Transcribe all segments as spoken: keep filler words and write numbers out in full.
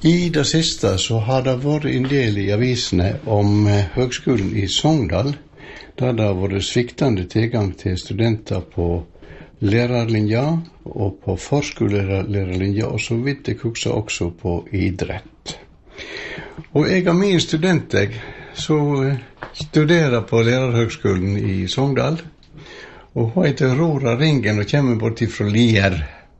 I det siste så har det vært en del I avisene om Høgskolen I Sogndal, der det har vært sviktende tilgang til studenter på lærerlinja og på forskolelærerlinja, og så vidt jeg husker også på idrett. Og jeg har min student, jeg, så studerer på lærerhøgskolen I Sogndal, og hun heter Rora Ringen og kommer bort fra Lier.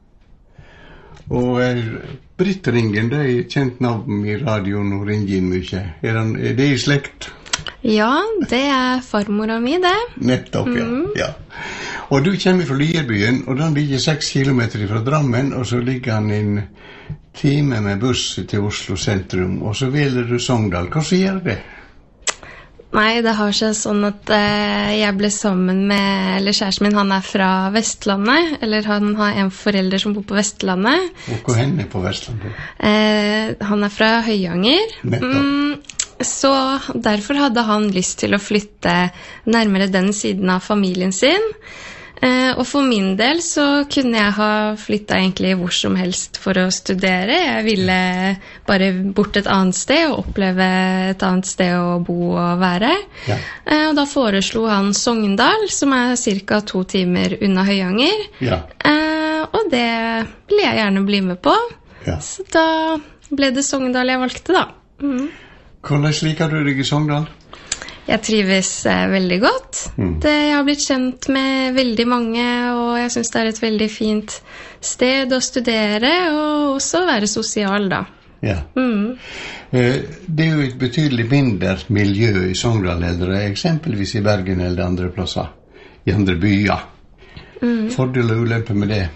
Og eh, Britt Ringen, det er kjent navn I radioen og ringer inn mye. Er, han, er det I slekt? Ja, det er farmora mi, det. Nettopp, ja. Mm. ja. Og du kommer fra Lierbyen, og den ligger seks kilometer fra Drammen, og så ligger han en time med buss til Oslo sentrum, og så velger du Sogndal. Hvordan gjør det? Nei, det har seg sånn at eh, jeg ble sammen med, eller kjæresten min, han er fra Vestlandet, eller han har en forelder som bor på Vestlandet. Og hvor henne på Vestlandet? Eh, han er fra Høyanger. Mm, så derfor hadde han lyst til å flytte nærmere den siden av familien sin. Eh, og for min del så kunne jeg ha flyttet egentlig hvor som helst for å studere. Jeg ville bare bort et annet sted og oppleve et annet sted å bo og være. Ja. Eh, og da foreslo han Sogndal, som er cirka to timer unna Høyanger. Ja. Eh, og det ville jeg gjerne bli med på. Ja. Så da ble det Sogndal jeg valgte da. Mm. Hvordan liker du deg I Sogndal? Jeg trives eh, veldig godt. Mm. Det, jeg har blitt kjent med veldig mange, og jeg synes det er et veldig fint sted å studere, og også være sosial da. Ja. Mm. Eh, det er jo et betydelig mindre miljø I Sogndal, eller eksempelvis I Bergen eller andre plasser, I andre byer. Mm. Fordel og ulempe med det?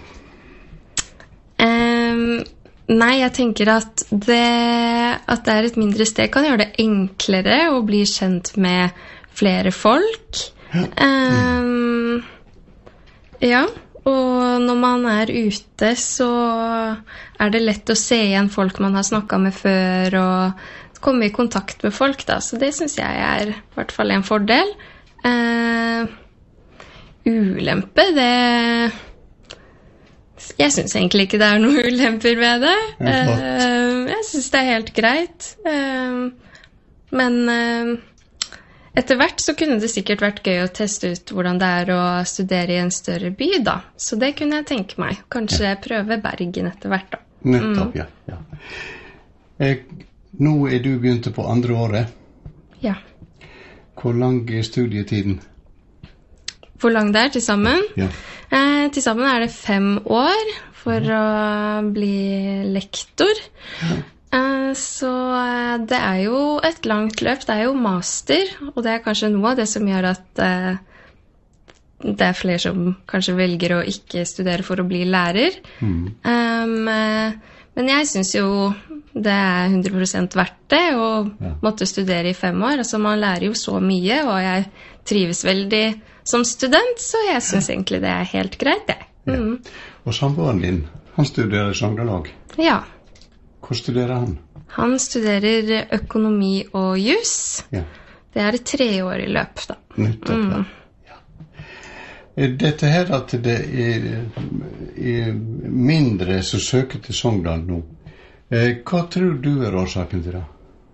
Um, Nei, jeg tenker at det, at det er et mindre sted kan gjøre det enklere å bli kjent med flere folk. Um, ja, og når man er ute så er det lett å se igjen folk man har snakket med før og komme I kontakt med folk da, så det synes jeg er I hvert fall en fordel. Uh, ulempe, det... Jeg synes egentlig ikke det er noen ulemper med det. Uh, jeg synes det er helt greit. Uh, men uh, etter hvert så kunne det sikkert vært gøy å teste ut hvordan det er å studere I en større by da. Så det kunne jeg tenke meg. Kanskje ja. Prøve Bergen etter hvert da. Nettopp, mm. ja. ja. Eh, nå er du begynt på andre året. Ja. Hvor lang er studietiden? Hvor lang det er til sammen? Ja. Eh, til sammen er det fem år for å bli lektor. Ja. Eh, så det er jo et langt løp. Det er jo master, og det er kanskje noe av det som gjør at eh, det er flere som kanskje velger å ikke studere for å bli lærer. Mm. Um, men jeg synes jo det er hundre prosent verdt det å ja. Måtte studere I fem år. Altså man lærer jo så mye, og jeg trives veldig som student, så jeg synes egentlig det er helt greit, det. Mm. Ja. Og samboeren din, han studerer I Sogndal også? Ja. Hvor studerer han? Han studerer økonomi og jus. Ja. Det er et treårig løp, da. Nettopp, mm. ja. Dette her at det er, er mindre som søker til Sogndal nå, hva tror du er årsaken til det?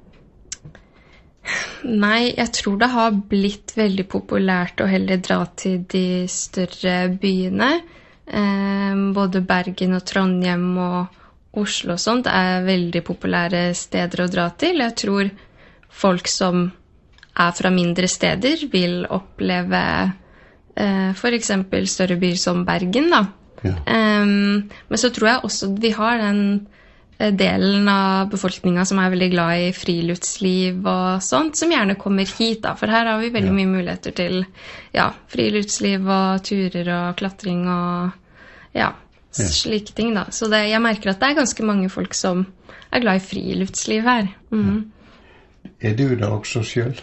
Nei, jeg tror det har blitt veldig populært å heller dra til de større byene. Eh, både Bergen og Trondheim og Oslo og sånt er veldig populære steder å dra til. Jeg tror folk som er fra mindre steder vil oppleve eh, for eksempel større byer som Bergen da. Ja. Eh, men så tror jeg også vi har den delen av befolkningen som er veldig glad I friluftsliv og sånt, som gjerne kommer hit da, for her har vi veldig ja. Mye muligheter til ja, friluftsliv og turer og klatring og ja, ja. Slike ting da. Så det, jeg merker at det er ganske mange folk som er glad I friluftsliv her. Mm. Ja. Er du det også selv?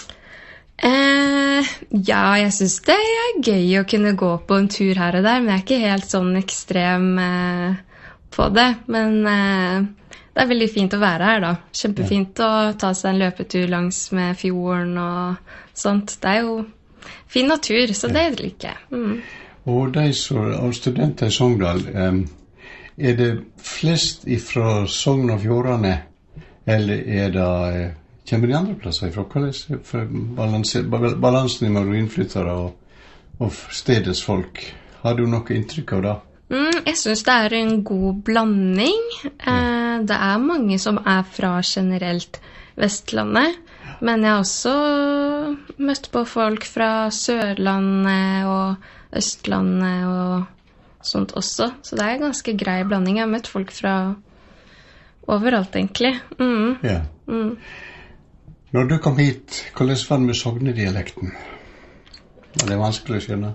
Eh, ja, jeg synes det er gøy å kunne gå på en tur her og der, men jeg er ikke helt sånn ekstrem eh, på det, men eh, det er veldig fint å være her da. Kjempefint ja. Å ta seg en løpetur langs med fjorden og sånt. Det er jo fin natur, så ja. Det liker jeg. Mm. Og de som er studenter I Sogndal, um, Er det flest ifra Sogn og Fjordane, eller er det, kommer de andre plasser ifra? Hvordan er balanse, balansen mellom innflyttere og, og stedets folk? Har du noe inntrykk av det? Mm, jeg synes det er en god blanding. Eh, det er mange som er fra generelt Vestlandet, men jeg har også møtt på folk fra Sørlandet og Østlandet og sånt også, så det er en ganske grei blanding. Jeg har møtt folk fra overalt, egentlig. Mm. Ja. Mm. Når du kom hit, hvordan var det med sognedialekten? Var det vanskelig å skjønne?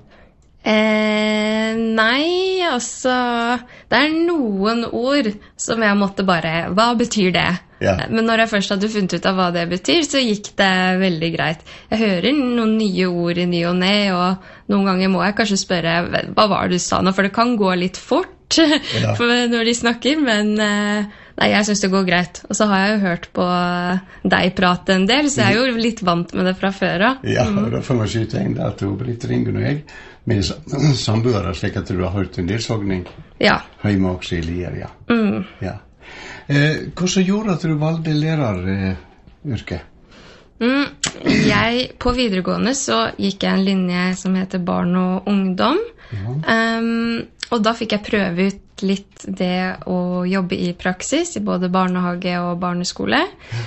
Eh, nei, altså, det er noen ord som jeg måtte bare, hva betyr det? Ja. Men når jeg først hadde funnet ut av hva det betyr, så gikk det veldig greit. Jeg hører noen nye ord i ny og ne, og noen ganger må jeg kanskje spørre, hva var det du sa nå? For det kan gå litt fort ja. når de snakker, men nei, jeg synes det går greit. Og så har jeg jo hørt på deg prate en del, så jeg er jo litt vant med det fra før av. Ja, og da får man skyte inn der til Britt Ringen og jeg, med samboere, slik at du har hørt en del sogning. Ja. Hjemme også i Lier, ja. Mm. Ja. Eh, hva så gjorde at du valgte læreryrket? Eh, mm, jeg, på videregående så gikk jeg en linje som heter barn og ungdom. Ja. Um, og da fikk jeg prøve ut litt det å jobbe i praksis, i både barnehage og barneskole.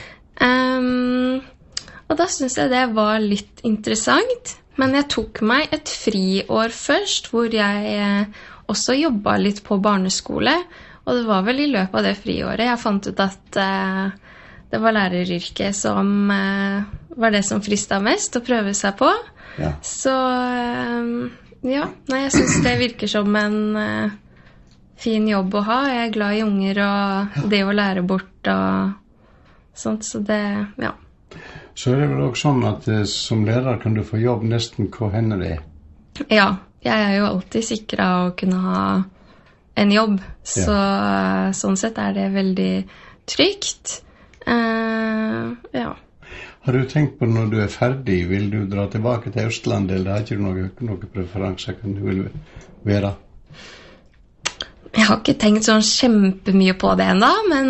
Um, og da synes jeg det var litt interessant. Men jeg tok meg et friår først, hvor jeg eh, også jobbet litt på barneskole. Og det var vel i løpet av det friåret jeg fant ut at eh, det var læreryrket som eh, var det som fristet mest å prøve seg på. Ja. Så eh, ja, nei, jeg synes det virker som en eh, fin jobb å ha. Jeg er glad i unger og det å lære bort og sånt, så det, ja. Så er det vel også sånn at eh, som lærer kan du få jobb nesten hvor henne det er? Ja, jeg er jo alltid sikret å kunne ha en jobb, så ja. Sånn sett er det veldig trygt. Uh, ja. Har du tenkt på når du er ferdig, vil du dra tilbake til Østlandet, eller har ikke du noen, noen preferanser kan du vil være? Jeg har ikke tenkt sånn kjempemye på det enda, men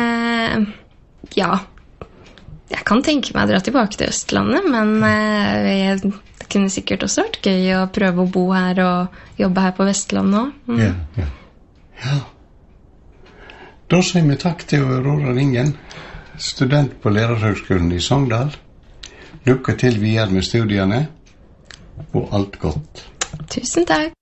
uh, ja, jeg kan tenke meg å dra tilbake til Østlandet, men uh, jeg, det kunne sikkert også vært gøy å prøve å bo her og jobbe her på Vestlandet også. Mm. Ja, ja. Ja. Da sier vi takk til Aurora Ringen, student på Lærerhøgskolen i Sogndal. Lykke til videre med studiene, og alt godt. Tusen takk.